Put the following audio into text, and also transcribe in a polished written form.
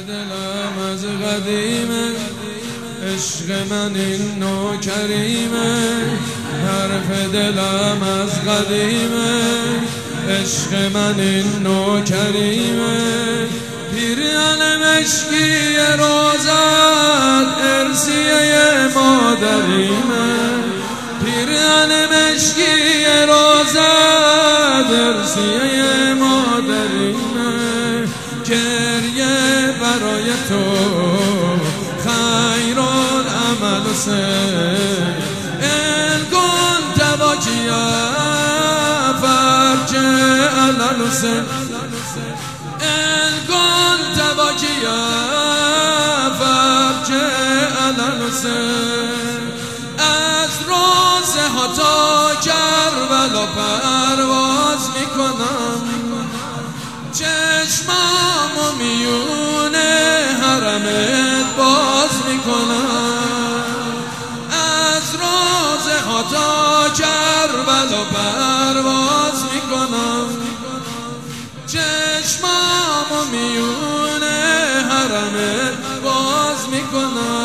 دلم از قدیمه، عشق من این نوکریمه. حرف دلم از قدیمه، عشق من این نوکریمه. پیرهن مشکی روزت ارسیه مادریمه. پیرهن مشکی روزت ارسیه مادریمه. گریه برای تو خیر العمل حسین، ان كنت باکیا فارجع علی الحسین. ان كنت باکیا فارجع علی الحسین. از روزه ها تا کربلا پرواز میکنم، چشمامو میون حرمت باز میکنم. از روزه ها تا کربلا پرواز میکنم، چشمامو میون حرمت باز میکنم.